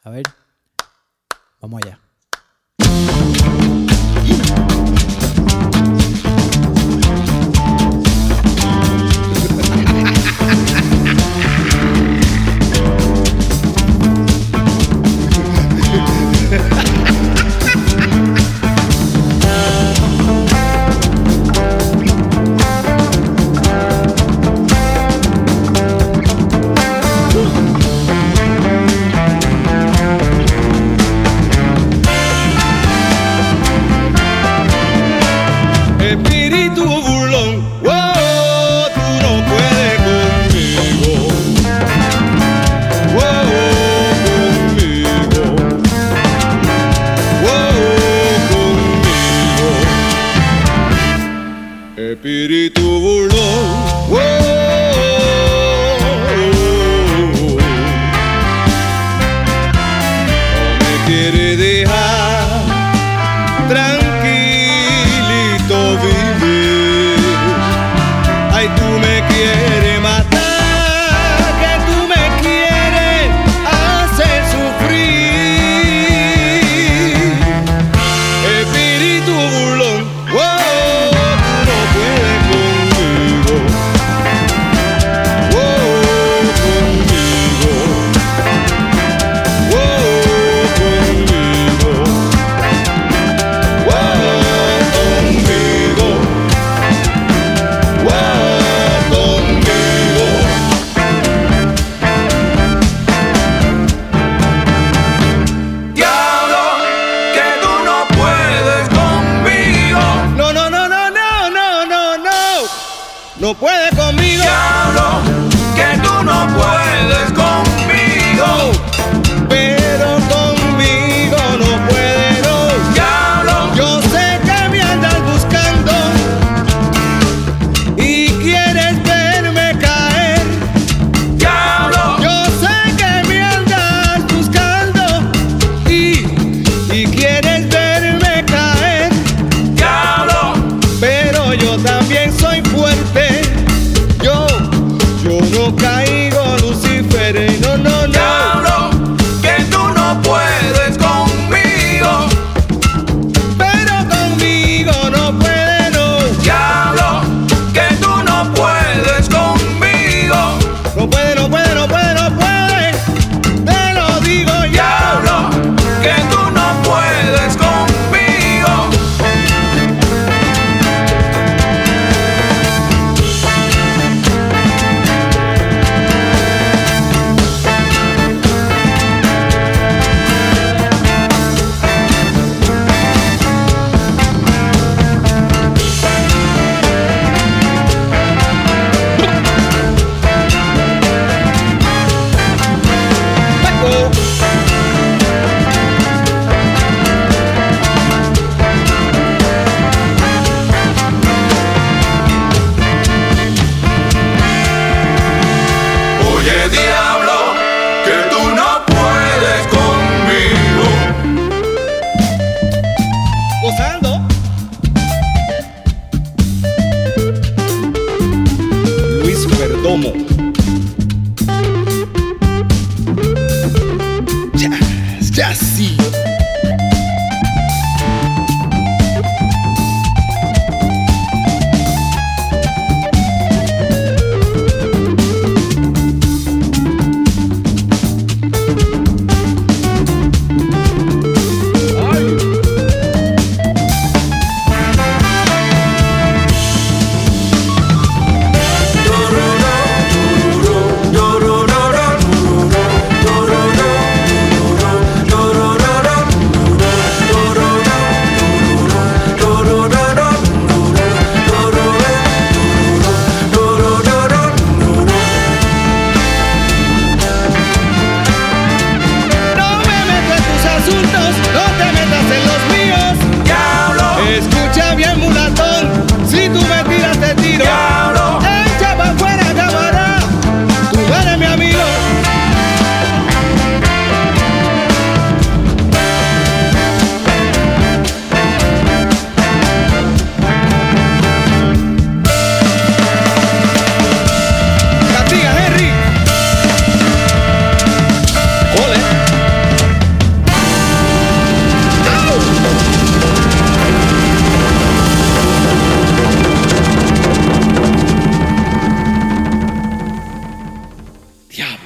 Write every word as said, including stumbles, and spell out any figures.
A ver, vamos allá. Espíritu burlón, wow, tú no puedes conmigo, wow, conmigo, wow, conmigo. Espíritu burlón, wow, no me quiere dejar tranquilito vivir. Ay, tú me quieres matar, que tú me quieres hacer sufrir. Espíritu burlón, wow, tú no puedes conmigo, wow, conmigo, wow, conmigo, wow, conmigo, wow, conmigo. Diablo, que tú no puedes conmigo. No, no, no, no, no, no, no, no. No puede conmigo. Diablo, que tú no puedes conmigo. Pero conmigo no puede, no. Diablo, Yo sé que me andas buscando y quieres verme caer. diablo, Yo sé que me andas buscando y, y quieres verme caer. diablo, Pero yo también soy fuerte. Yo, yo no caigo, Lucifer. No, no, no. diablo, que tú no puedes conmigo. Pero conmigo no puede, no. Diablo, que tú no puedes conmigo. No puede, no puede, no puede, no puede. Te lo digo yo. Diablo, que tú no puedes conmigo. Diablo.